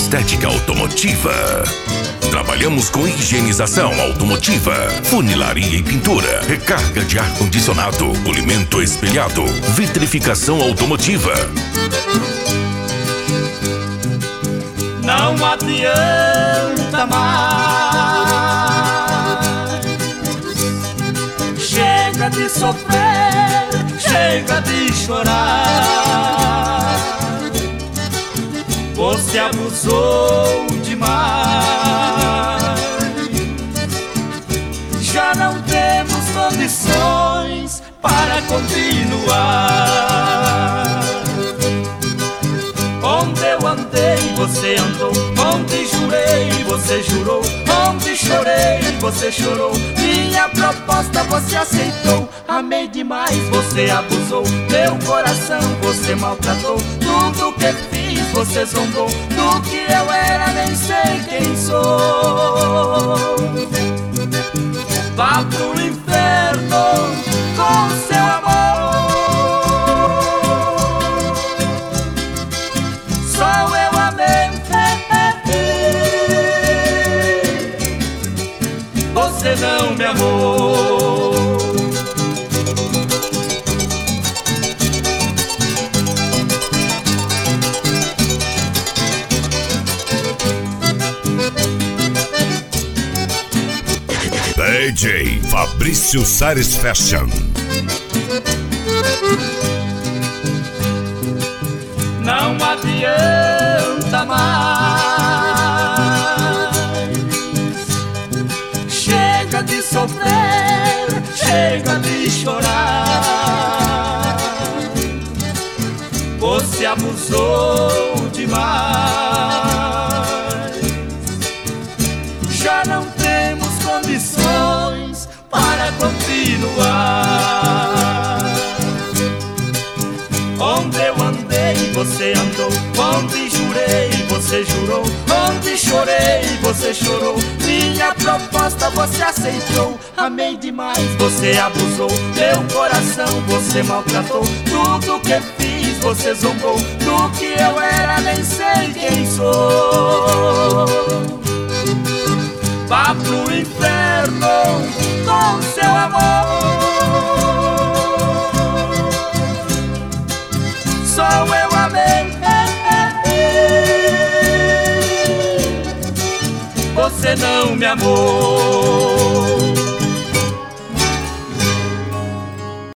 estética automotiva. Trabalhamos com higienização automotiva, funilaria e pintura, recarga de ar-condicionado, polimento espelhado, vitrificação automotiva. Não adianta mais. Chega de sofrer, chega de chorar. Você abusou demais. Já não temos condições para continuar. Onde eu andei, você andou. Onde jurei, você jurou. Onde chorei, você chorou. Minha proposta você aceitou. Amei demais, você abusou. Meu coração você maltratou. Tudo que fiz você zombou. Do que eu era nem sei quem sou. Vá pro inferno com seu amor. Só eu amei. Você não me amou. DJ Fabrício Satisfaction. Não adianta mais. Chega de sofrer, chega de chorar. Você abusou demais. Já não temos condições para continuar. Onde eu andei, você andou. Onde jurei, você jurou. Onde chorei, você chorou. Minha proposta você aceitou. Amei demais, você abusou. Meu coração você maltratou. Tudo que fiz você zombou. Do que eu era nem sei quem sou. Vá pro inferno com seu amor. Só eu amei. Você não me amou.